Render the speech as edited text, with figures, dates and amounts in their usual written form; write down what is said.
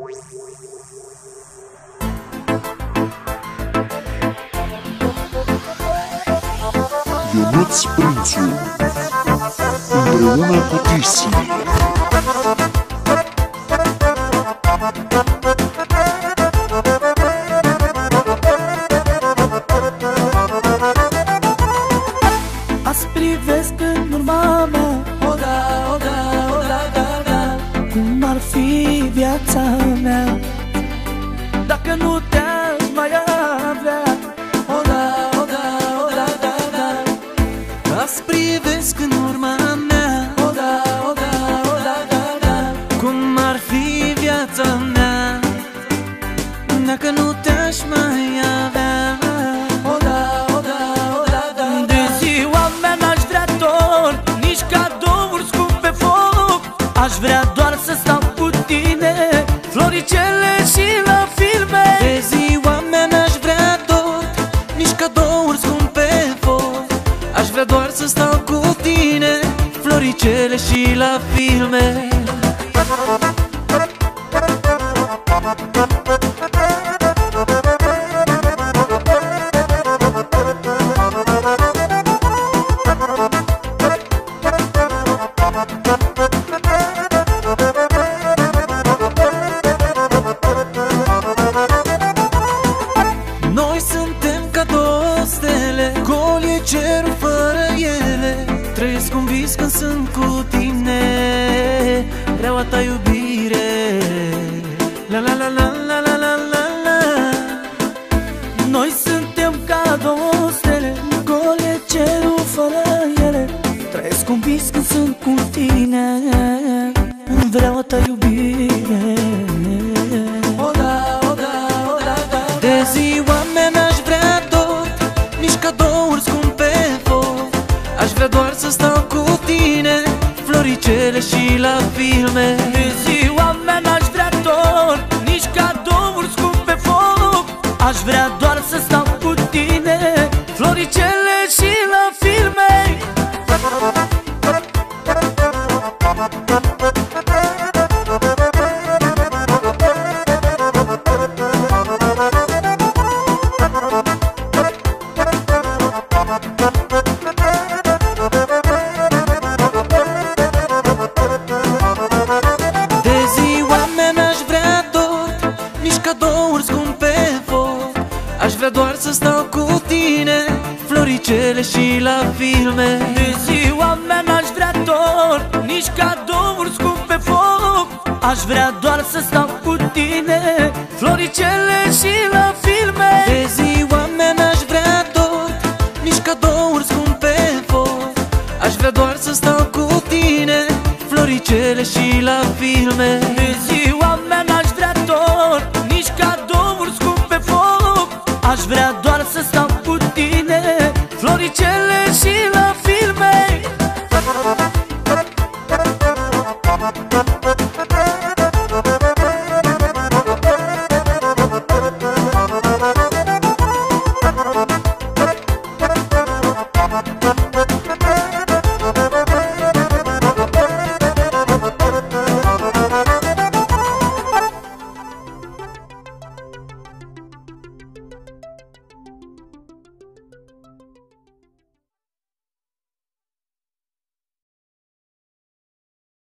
Ionuț Prințu împreună cu Tisi. Azi privesc în urma mea, o da, cum ar fi viața mea dacă nu te-aș mai avea. O da. Azi privesc în urma mea, o da, cum ar fi viața mea dacă nu te-aș mai avea. O da. De ziua mea n-aș vrea tot, nici cadouri scumpe foc. Aș vrea doar să stau cu tine, floricele și la filme. De ziua mea n-aș vrea tot, nici cadouri scumpe foc. Aș vrea doar să stau cu tine, floricele și la filme. Noi suntem ca două stele, gol e cerul fără ele. Trăiesc un vis când sunt cu tine, vreau a ta iubire. La la la la la la la la la. Noi suntem ca două stele, gol e cerul fără ele. Trăiesc un vis când sunt cu tine, vreau a ta iubire. O da. De ziua mea n-aș vrea tot, nici cadouri scumpe foc. Aș vrea doar să stau cu tine, floricele și la filme. De ziua mea n-aș vrea tot, nici cadouri scumpe foc. Aș vrea doar să stau cu tine, floricele și la filme. De ziua mea n-aș vrea tot, nici cadouri scumpe foc. Aș vrea doar să stau cu tine, floricele și la filme. De ziua mea n-aș vrea tot, nici cadouri scumpe foc. Aș vrea doar să stau cu tine, floricele și la filme. De ziua mea n-aș vrea tot, nici cadouri scumpe foc. Aș vrea doar să stau cu tine, floricele și la filme. De ziua mea n-aș vrea tot, nici cadouri scumpe foc. Aș vrea doar să stau cu tine, floricele și la filme.